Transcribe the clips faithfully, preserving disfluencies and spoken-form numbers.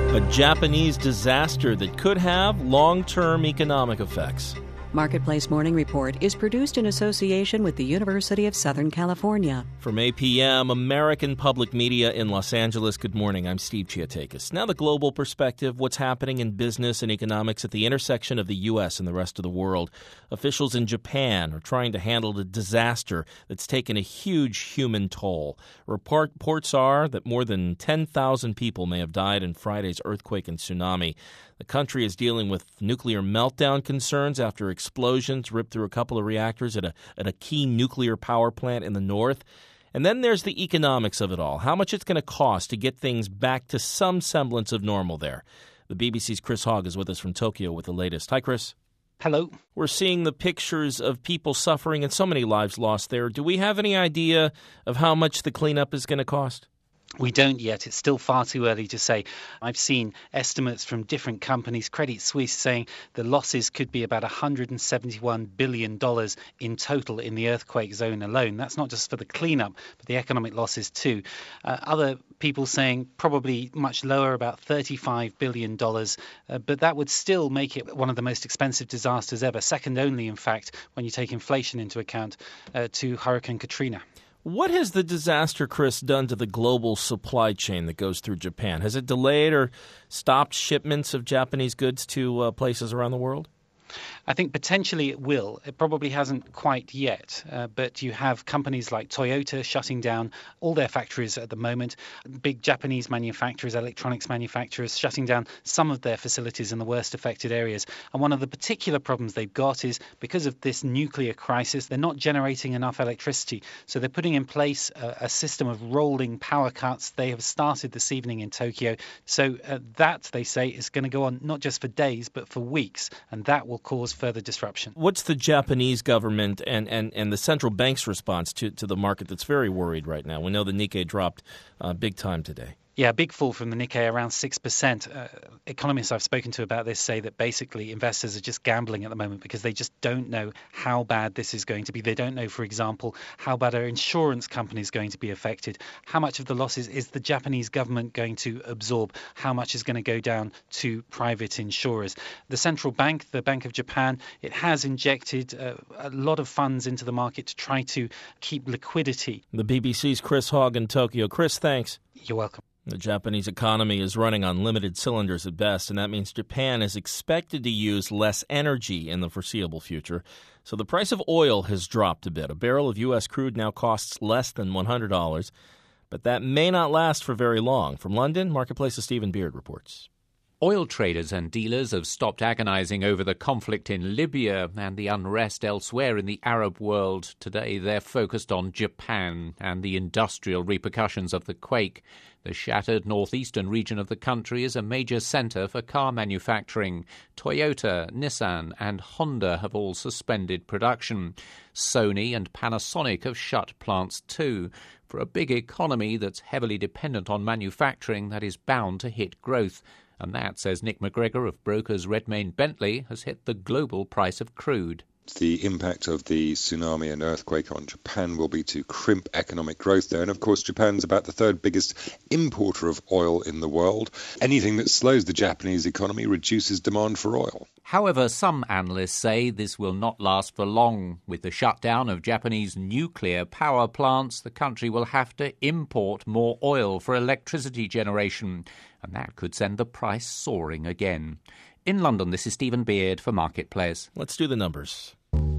A Japanese disaster that could have long-term economic effects. Marketplace Morning Report is produced in association with the University of Southern California. From A P M, American Public Media in Los Angeles, good morning. I'm Steve Chiatakis. Now the global perspective, what's happening in business and economics at the intersection of the U S and the rest of the world. Officials in Japan are trying to handle the disaster that's taken a huge human toll. Reports are that more than ten thousand people may have died in Friday's earthquake and tsunami. The country is dealing with nuclear meltdown concerns after explosions ripped through a couple of reactors at a at a key nuclear power plant in the north. And then there's the economics of it all, how much it's going to cost to get things back to some semblance of normal there. The B B C's Chris Hogg is with us from Tokyo with the latest. Hi, Chris. Hello. We're seeing the pictures of people suffering and so many lives lost there. Do we have any idea of how much the cleanup is going to cost? We don't yet. It's still far too early to say. I've seen estimates from different companies, Credit Suisse saying the losses could be about one hundred seventy-one billion dollars in total in the earthquake zone alone. That's not just for the cleanup, but the economic losses too. Uh, other people saying probably much lower, about thirty-five billion dollars, uh, but that would still make it one of the most expensive disasters ever, second only, in fact, when you take inflation into account, uh, to Hurricane Katrina. What has the disaster, Chris, done to the global supply chain that goes through Japan? Has it delayed or stopped shipments of Japanese goods to uh, places around the world? I think potentially it will. It probably hasn't quite yet, uh, but you have companies like Toyota shutting down all their factories at the moment, big Japanese manufacturers, electronics manufacturers shutting down some of their facilities in the worst affected areas. And one of the particular problems they've got is because of this nuclear crisis, they're not generating enough electricity. So they're putting in place a, a system of rolling power cuts. They have started this evening in Tokyo. So uh, that, they say, is going to go on not just for days, but for weeks. And that will cause further disruption. What's the Japanese government and, and, and the central bank's response to, to the market that's very worried right now? We know the Nikkei dropped uh, big time today. Yeah, big fall from the Nikkei, around six percent. Uh, economists I've spoken to about this say that basically investors are just gambling at the moment because they just don't know how bad this is going to be. They don't know, for example, how bad are insurance companies going to be affected? How much of the losses is the Japanese government going to absorb? How much is going to go down to private insurers? The central bank, the Bank of Japan, it has injected uh, a lot of funds into the market to try to keep liquidity. The B B C's Chris Hogg in Tokyo. Chris, thanks. You're welcome. The Japanese economy is running on limited cylinders at best, and that means Japan is expected to use less energy in the foreseeable future. So the price of oil has dropped a bit. A barrel of U S crude now costs less than one hundred dollars, but that may not last for very long. From London, Marketplace's Stephen Beard reports. Oil traders and dealers have stopped agonizing over the conflict in Libya and the unrest elsewhere in the Arab world. Today, they're focused on Japan and the industrial repercussions of the quake. The shattered northeastern region of the country is a major center for car manufacturing. Toyota, Nissan and Honda have all suspended production. Sony and Panasonic have shut plants too. For a big economy that's heavily dependent on manufacturing, that is bound to hit growth. And that, says Nick McGregor of brokers Redmayne Bentley, has hit the global price of crude. The impact of the tsunami and earthquake on Japan will be to crimp economic growth there. And of course, Japan's about the third biggest importer of oil in the world. Anything that slows the Japanese economy reduces demand for oil. However, some analysts say this will not last for long. With the shutdown of Japanese nuclear power plants, the country will have to import more oil for electricity generation, and that could send the price soaring again. In London, this is Stephen Beard for Marketplace. Let's do the numbers.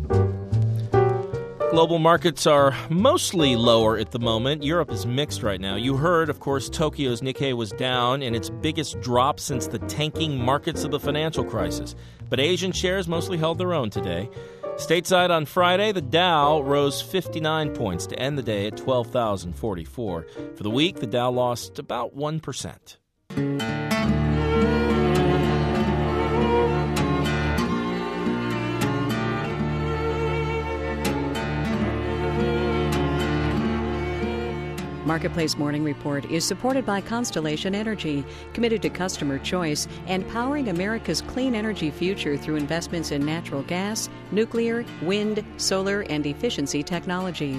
Global markets are mostly lower at the moment. Europe is mixed right now. You heard, of course, Tokyo's Nikkei was down in its biggest drop since the tanking markets of the financial crisis. But Asian shares mostly held their own today. Stateside on Friday, the Dow rose fifty-nine points to end the day at twelve thousand forty-four. For the week, the Dow lost about one percent. Marketplace Morning Report is supported by Constellation Energy, committed to customer choice and powering America's clean energy future through investments in natural gas, nuclear, wind, solar, and efficiency technologies.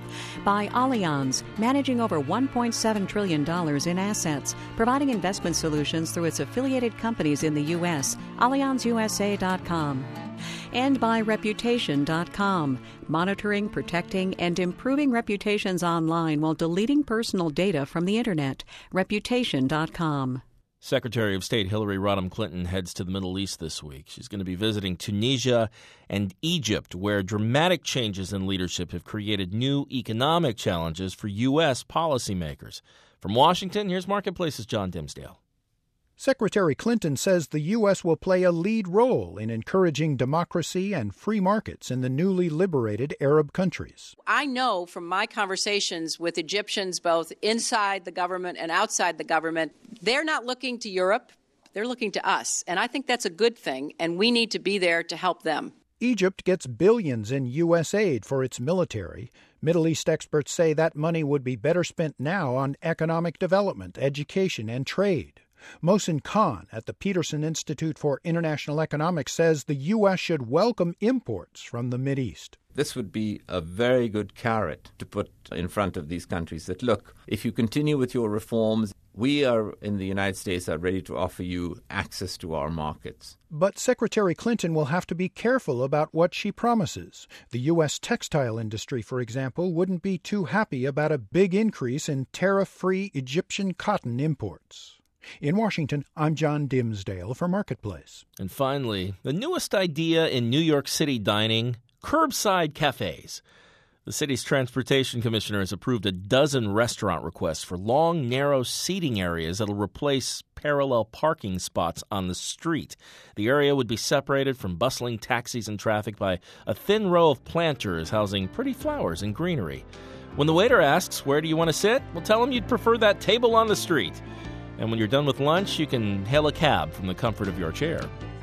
By Allianz, managing over one point seven trillion dollars in assets, providing investment solutions through its affiliated companies in the U S, Allianz U S A dot com. And by Reputation dot com, monitoring, protecting, and improving reputations online while deleting personal data from the Internet. Reputation dot com. Secretary of State Hillary Rodham Clinton heads to the Middle East this week. She's going to be visiting Tunisia and Egypt, where dramatic changes in leadership have created new economic challenges for U S policymakers. From Washington, here's Marketplace's John Dimsdale. Secretary Clinton says the U S will play a lead role in encouraging democracy and free markets in the newly liberated Arab countries. I know from my conversations with Egyptians, both inside the government and outside the government, they're not looking to Europe, they're looking to us. And I think that's a good thing, and we need to be there to help them. Egypt gets billions in U S aid for its military. Middle East experts say that money would be better spent now on economic development, education, and trade. Mohsen Khan at the Peterson Institute for International Economics says the U S should welcome imports from the Mideast. This would be a very good carrot to put in front of these countries that, look, if you continue with your reforms, we are in the United States are ready to offer you access to our markets. But Secretary Clinton will have to be careful about what she promises. The U S textile industry, for example, wouldn't be too happy about a big increase in tariff-free Egyptian cotton imports. In Washington, I'm John Dimsdale for Marketplace. And finally, the newest idea in New York City dining, curbside cafes. The city's transportation commissioner has approved a dozen restaurant requests for long, narrow seating areas that will replace parallel parking spots on the street. The area would be separated from bustling taxis and traffic by a thin row of planters housing pretty flowers and greenery. When the waiter asks, "Where do you want to sit?" well, tell him you'd prefer that table on the street. And when you're done with lunch, you can hail a cab from the comfort of your chair.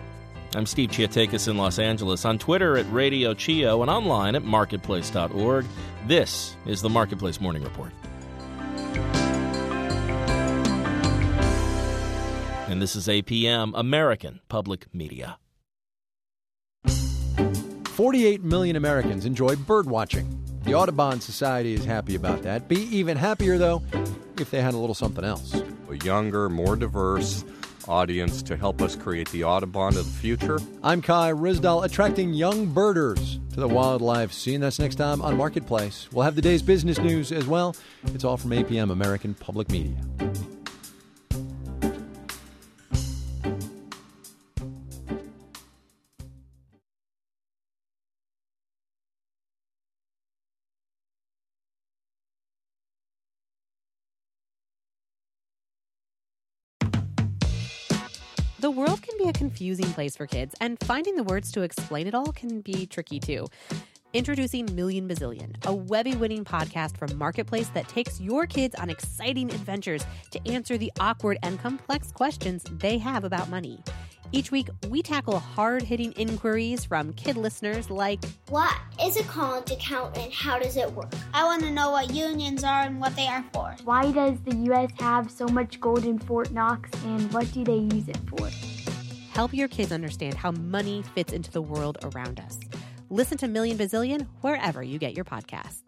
I'm Steve Chiatakis in Los Angeles, on Twitter at Radio Chio and online at marketplace dot org. This is the Marketplace Morning Report. And this is A P M, American Public Media. forty-eight million Americans enjoy bird watching. The Audubon Society is happy about that. Be even happier, though, if they had a little something else. A younger, more diverse audience to help us create the Audubon of the future. I'm Kai Rizdal, attracting young birders to the wildlife scene. That's next time on Marketplace. We'll have the day's business news as well. It's all from A P M, American Public Media. The world can be a confusing place for kids, and finding the words to explain it all can be tricky too. Introducing Million Bazillion, a Webby-winning podcast from Marketplace that takes your kids on exciting adventures to answer the awkward and complex questions they have about money. Each week, we tackle hard-hitting inquiries from kid listeners like, what is a college account and how does it work? I want to know what unions are and what they are for. Why does the U S have so much gold in Fort Knox and what do they use it for? Help your kids understand how money fits into the world around us. Listen to Million Bazillion wherever you get your podcasts.